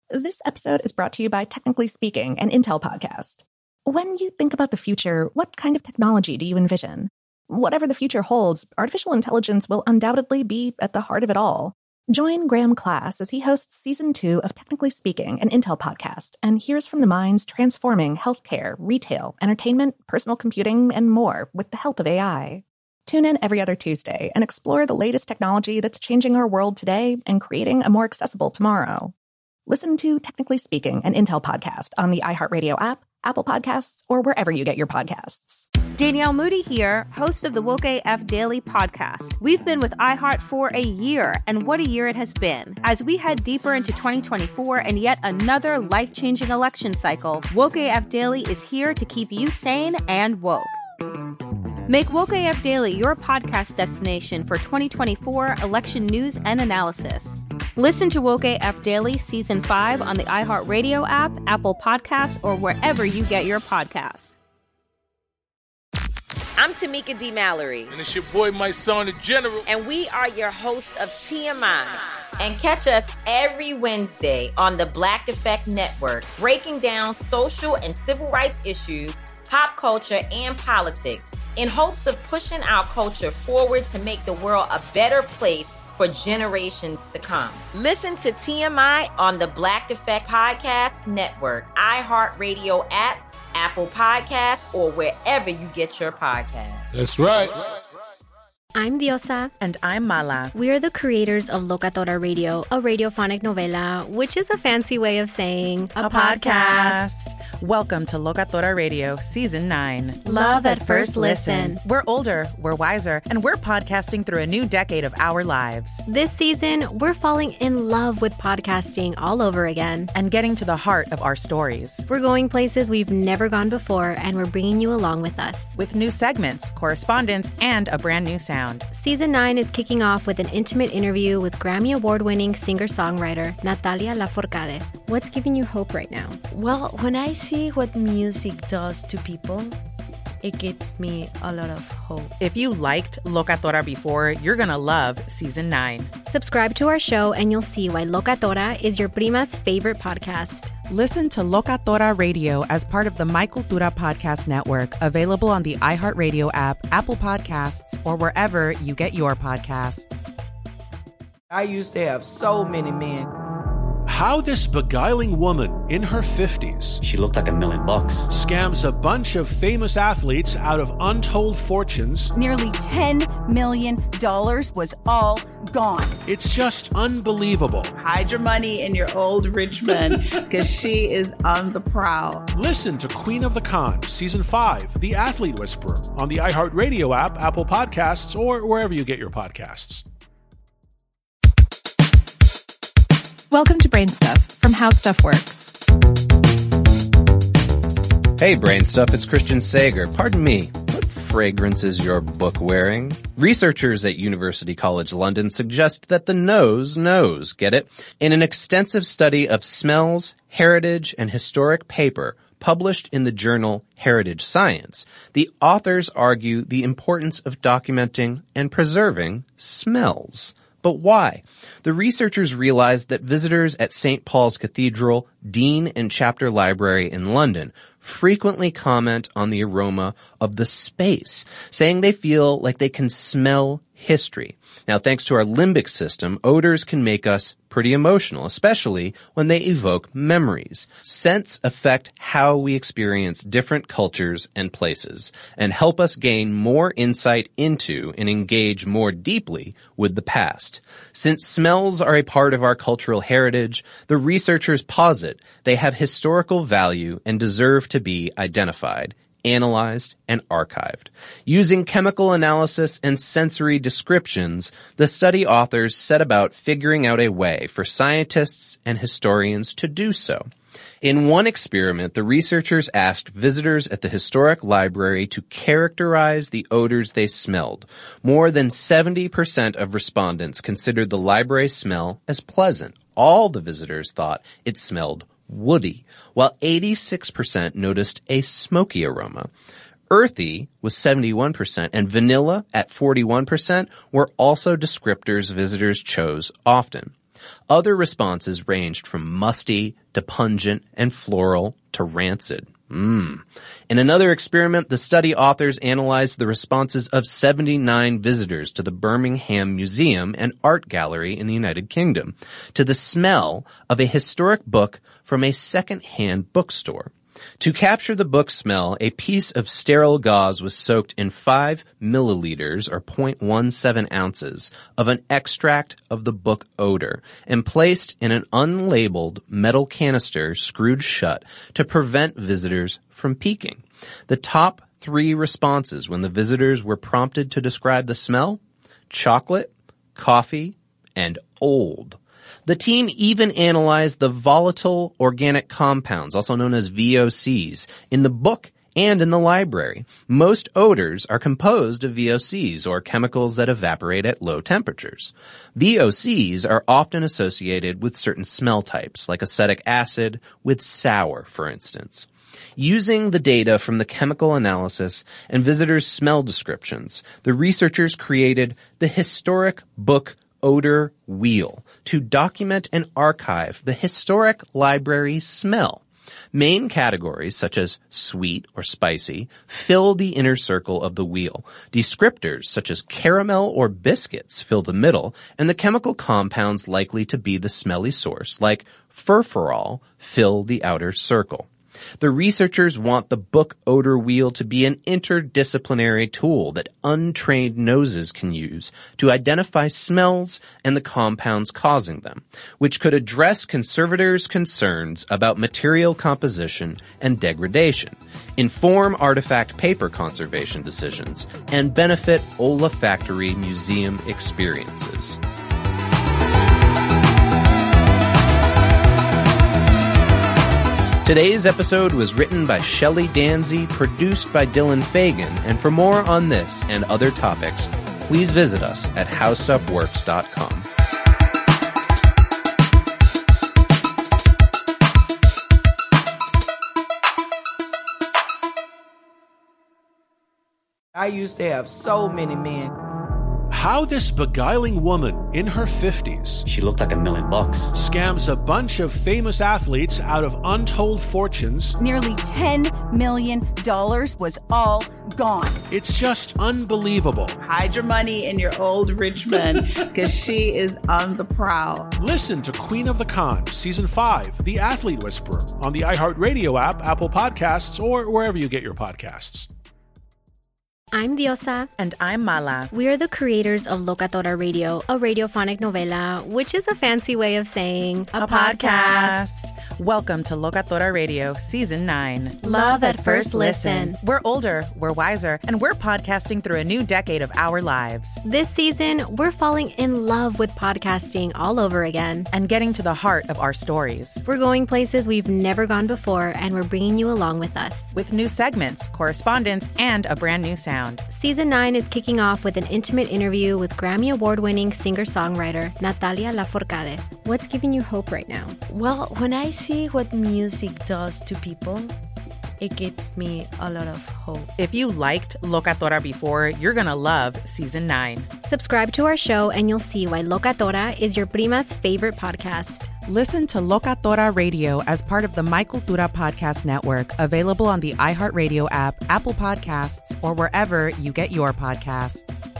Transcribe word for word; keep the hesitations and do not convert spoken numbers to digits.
This episode is brought to you by Technically Speaking, an Intel podcast. When you think about the future, what kind of technology do you envision? Whatever the future holds, artificial intelligence will undoubtedly be at the heart of it all. Join Graham Class as he hosts season two of Technically Speaking, an Intel podcast, and hears from the minds transforming healthcare, retail, entertainment, personal computing, and more with the help of A I. Tune in every other Tuesday and explore the latest technology that's changing our world today and creating a more accessible tomorrow. Listen to Technically Speaking, an Intel podcast on the iHeartRadio app, Apple Podcasts, or wherever you get your podcasts. Danielle Moody here, host of the Woke A F Daily podcast. We've been with iHeart for a year, and what a year it has been. As we head deeper into twenty twenty-four and yet another life-changing election cycle, Woke A F Daily is here to keep you sane and woke. Make Woke A F Daily your podcast destination for twenty twenty-four election news and analysis. Listen to Woke A F Daily Season five on the iHeartRadio app, Apple Podcasts, or wherever you get your podcasts. I'm Tamika D. Mallory. And it's your boy, my son, the General. And we are your hosts of T M I. And catch us every Wednesday on the Black Effect Network, breaking down social and civil rights issues, pop culture, and politics in hopes of pushing our culture forward to make the world a better place for generations to come. Listen to T M I on the Black Effect Podcast Network, iHeartRadio app, Apple Podcasts, or wherever you get your podcasts. That's right. I'm Diosa. And I'm Mala. We are the creators of Locatora Radio, a radiophonic novela, which is a fancy way of saying a, a podcast. podcast. Welcome to Locatora Radio Season nine. Love at first listen. We're older, we're wiser, and we're podcasting through a new decade of our lives. This season, we're falling in love with podcasting all over again. And getting to the heart of our stories. We're going places we've never gone before, and we're bringing you along with us. With new segments, correspondence, and a brand new sound. Season nine is kicking off with an intimate interview with Grammy Award-winning singer-songwriter Natalia Lafourcade. What's giving you hope right now? Well, when I see what music does to people, it gives me a lot of hope. If you liked Locatora before, you're going to love Season nine. Subscribe to our show and you'll see why Locatora is your prima's favorite podcast. Listen to Locatora Radio as part of the My Cultura Podcast Network, available on the iHeartRadio app, Apple Podcasts, or wherever you get your podcasts. I used to have so many men. How this beguiling woman in her fifties, she looked like a million bucks, scams a bunch of famous athletes out of untold fortunes. Nearly ten million dollars was all gone. It's just unbelievable. Hide your money in your old rich man, because she is on the prowl. Listen to Queen of the Con, Season five, The Athlete Whisperer, on the iHeartRadio app, Apple Podcasts, or wherever you get your podcasts. Welcome to Brain Stuff from How Stuff Works. Hey, Brain Stuff, it's Christian Sager. Pardon me, what fragrance is your book wearing? Researchers at University College London suggest that the nose knows, get it? In an extensive study of smells, heritage, and historic paper published in the journal Heritage Science, the authors argue the importance of documenting and preserving smells. But why? The researchers realized that visitors at Saint Paul's Cathedral, Dean and Chapter Library in London frequently comment on the aroma of the space, saying they feel like they can smell history. Now, thanks to our limbic system, odors can make us pretty emotional, especially when they evoke memories. Scents affect how we experience different cultures and places and help us gain more insight into and engage more deeply with the past. Since smells are a part of our cultural heritage, the researchers posit they have historical value and deserve to be identified, analyzed, and archived. Using chemical analysis and sensory descriptions, the study authors set about figuring out a way for scientists and historians to do so. In one experiment, the researchers asked visitors at the historic library to characterize the odors they smelled. More than seventy percent of respondents considered the library smell as pleasant. All the visitors thought it smelled woody, while eighty-six percent noticed a smoky aroma. Earthy was seventy-one percent, and vanilla at forty-one percent were also descriptors visitors chose often. Other responses ranged from musty to pungent and floral to rancid. Mmm. In another experiment, the study authors analyzed the responses of seventy-nine visitors to the Birmingham Museum and Art Gallery in the United Kingdom to the smell of a historic book from a second-hand bookstore. To capture the book smell, a piece of sterile gauze was soaked in five milliliters or zero point one seven ounces of an extract of the book odor and placed in an unlabeled metal canister screwed shut to prevent visitors from peeking. The top three responses when the visitors were prompted to describe the smell: chocolate, coffee, and old. The team even analyzed the volatile organic compounds, also known as V O Cs, in the book and in the library. Most odors are composed of V O Cs, or chemicals that evaporate at low temperatures. V O Cs are often associated with certain smell types, like acetic acid with sour, for instance. Using the data from the chemical analysis and visitors' smell descriptions, the researchers created the Historic Book Odor Wheel to document and archive the historic library's smell. Main categories such as sweet or spicy fill the inner circle of the wheel. Descriptors such as caramel or biscuits fill the middle, and the chemical compounds likely to be the smelly source, like furfural, fill the outer circle. The researchers want the book odor wheel to be an interdisciplinary tool that untrained noses can use to identify smells and the compounds causing them, which could address conservators' concerns about material composition and degradation, inform artifact paper conservation decisions, and benefit olfactory museum experiences. Today's episode was written by Shelley Danzy, produced by Dylan Fagan, and for more on this and other topics, please visit us at how stuff works dot com. I used to have so many men. How this beguiling woman in her fifties, she looked like a million bucks, scams a bunch of famous athletes out of untold fortunes. Nearly ten million dollars was all gone. It's just unbelievable. Hide your money in your old rich man, because she is on the prowl. Listen to Queen of the Con, Season five, The Athlete Whisperer, on the iHeartRadio app, Apple Podcasts, or wherever you get your podcasts. I'm Diosa. And I'm Mala. We are the creators of Locatora Radio, a radiophonic novela, which is a fancy way of saying a, a podcast. podcast. Welcome to Locatora Radio, Season nine. Love at first listen. We're older, we're wiser, and we're podcasting through a new decade of our lives. This season, we're falling in love with podcasting all over again. And getting to the heart of our stories. We're going places we've never gone before, and we're bringing you along with us. With new segments, correspondence, and a brand new sound. Season nine is kicking off with an intimate interview with Grammy Award-winning singer-songwriter Natalia Lafourcade. What's giving you hope right now? Well, when I see what music does to people, it gives me a lot of hope. If you liked Locatora before, you're going to love Season nine. Subscribe to our show and you'll see why Locatora is your prima's favorite podcast. Listen to Locatora Radio as part of the My Cultura Podcast Network, available on the iHeartRadio app, Apple Podcasts, or wherever you get your podcasts.